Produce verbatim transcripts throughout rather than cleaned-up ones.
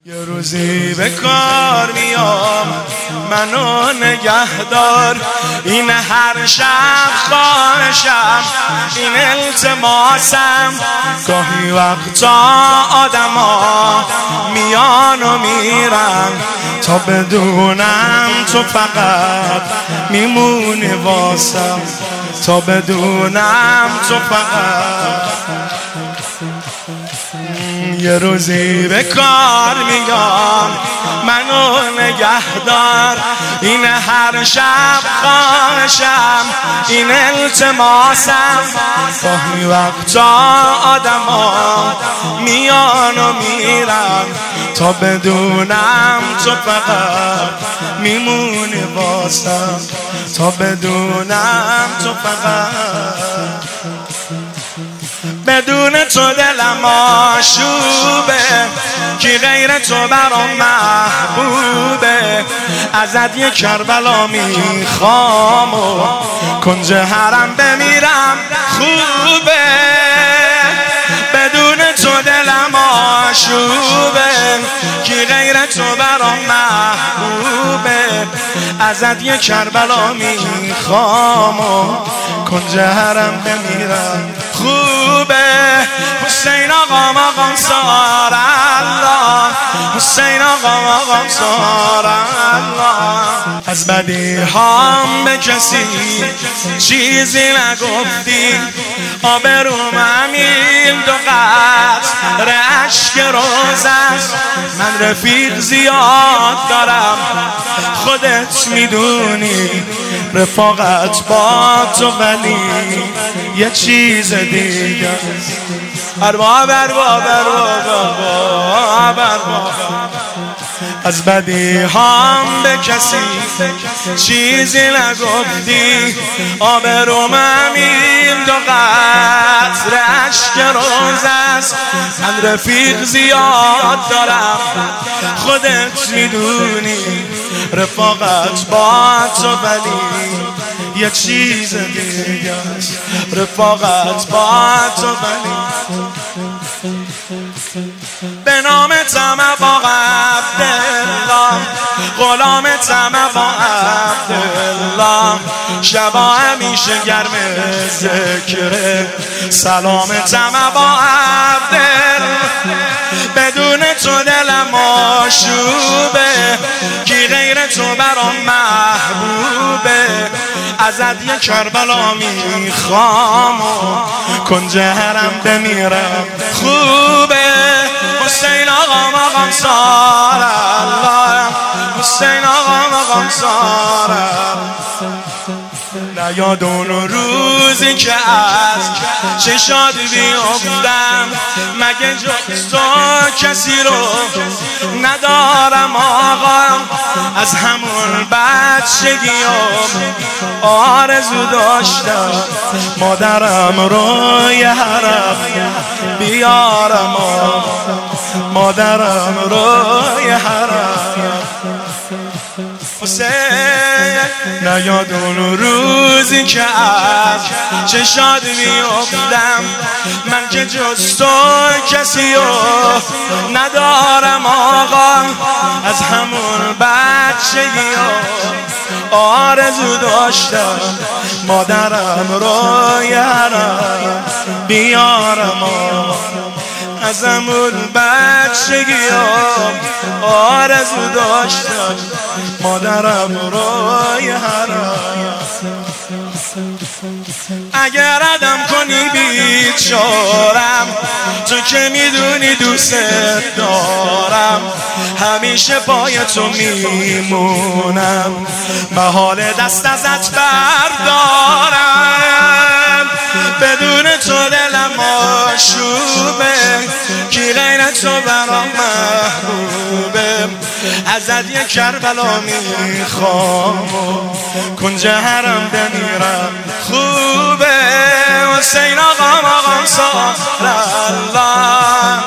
یه روزی به کار میام منو نگهدار، این هر شب خواهشم، این التماسم. گاهی وقتا آدما میان و میرن تا بدونم تو فقط میمونی واسم، تا بدونم تو فقط. یه روزی به کار میام منو نگهدار، این هر شب خواهشم، این التماسم. گاهی وقتا آدما میان و میرن تا بدونم تو فقط میمونی واسم، تا بدونم تو فقط. بدون تو دلم آشوبه، کی غیر تو برام محبوبه. ازت یه کربلا میخوام و کنج حرم بمیرم خوبه. بدون تو دلم آشوبه، کی غیر تو برام محبوبه. ازت یه کربلا میخوام و کنج حرم بمیرم خوبه. حسین آقا مقام سار الله، حسین آقا مقام سار الله. از بدی هام به کسی چیزی نگفتی، آبروم همین دو قطره اشک روز است. من رفیق زیاد دارم خودت میدونی، رفاقت با تو ولی یه چیز دیگه. ارباب ارباب ارباب ارباب. از بدی هم به کسی چیزی نگفتی، آبروم همین دو قطره اشک روز است. من رفیق زیاد دارم خودت میدونی، رفاقت با تو ولی یه چیز دیگه است. رفاقت با تو ولی به نام طمع با عبدالله، غلام طمع با عبدالله. شبا همیشه گرم ذکر سلام طمع با عبدالله. بدون تو دلم آشوبه، کی غیر تو برام محبوبه. ازت یه کربلا میخوام و کنج حرم بمیرم خوبه. حسین آقا مقام سار الله، حسین آقا مقام سار الله. نیاد اون روزی که از چشات بیفتم، مگه جز تو کسی رو ندارم آقا. از همون بچگیام آرزو داشتم مادرم رو یه حرم بیارم آقا، مادرم رو یه حرم. حسین نیاد اون روزی که از چشات میافتم، من که جز تو کسی رو ندارم آقا. از همون بچگیام آرزو داشتم مادرم رو یه حرم بیارم آقا. از همون بچگیام آرزو داشتم مادرم رو یه حرم. اگر عدم کنی بیچارم، تو که میدونی دوست دارم. همیشه پای تو میمونم، محال دست ازت بردارم. بدون تو دلم آشوبه، کی غیر تو برام محبوبه. ازت یه کربلا میخوام و کنج حرم بمیرم خوبه. حسین آقا مقام سار الله،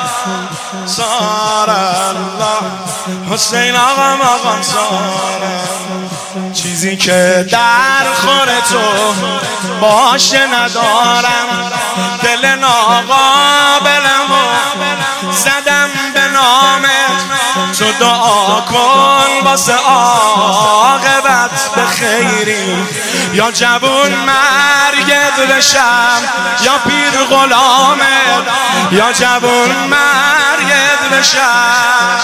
سار الله. حسین آقا مقام سار الله. چیزی که در خور تو باشه ندارم، دل ناقابلمو زدم به نامت. دعا کن واسه عاقبت به خیری، یا جوون مرگت بشم یا پیر غلامت، یا جوون مرگت بشم.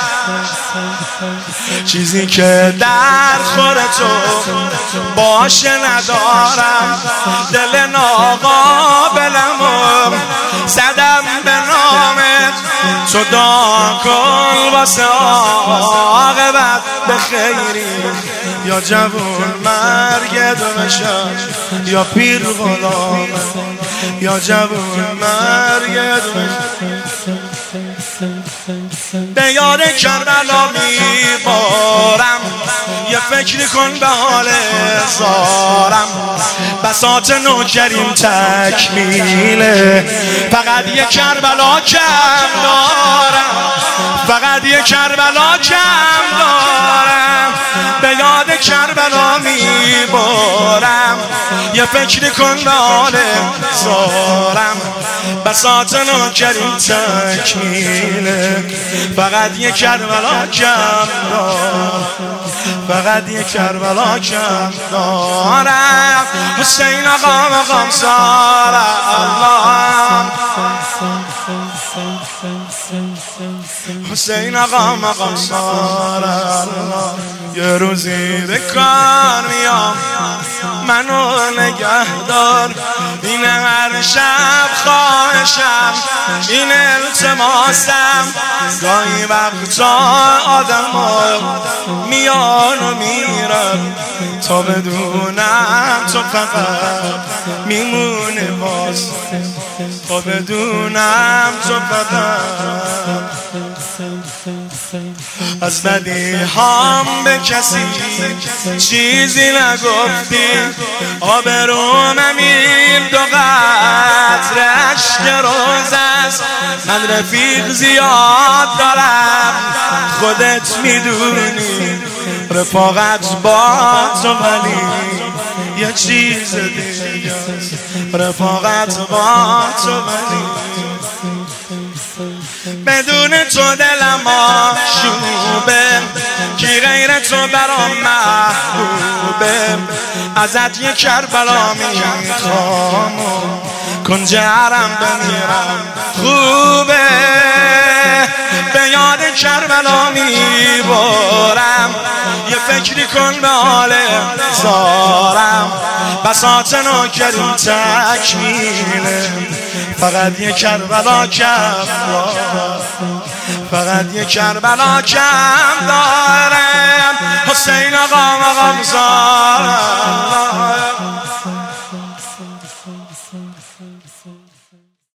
چیزی که در خور تو باشه ندارم، دل ناقابلمو زدم به نامت. تو دعا کن واسه عاقبت به خیری، یا جوون مرگت بشم یا پیر غلامت، یا جوون مرگت بشم. به یاد کربلا میبارم، یه فکری کن به حال زارم. بساط نوکریم تکمیله، فقط یه کربلا کم دارم، فقط یه کربلا کم دارم. به یاد کربلا میبارم، یه فکری کن به حال زارم. بساط نوکریم تکمیله، فقط یه کربلا کم دارم، فقط یه کربلا کم دارم. حسین آقا مقام سارا الله، حسین آقا مقام سارا الله. یه روزی به کار میام منو نگهدار، این هر شب خواهشم، این التماسم. گاهی وقتا آدم ها میان و میرن تا بدونم تو فقط میمونه باز، تا بدونم تو فقط. از بدی هم به کسی چیزی نگفتی، آبروم امیر دو قطره اشک روز است. من رفیق زیاد دارم خودت میدونی، رفاقت با تو ولی یه چیز دیگه است. رفاقت با تو ولی بدون تو دلم آشوبه، کی غیر تو برام محبوبه. ازت یه کربلا میخوام کنج حرم بمیرم خوبه. به یاد کربلا میبارم، یه فکری کن به حال زارم. بساط نوکریم تکمیله، فقط یه کربلا کم دارم، فقط یه کربلا کم دارم. حسین آقا مقام زارم.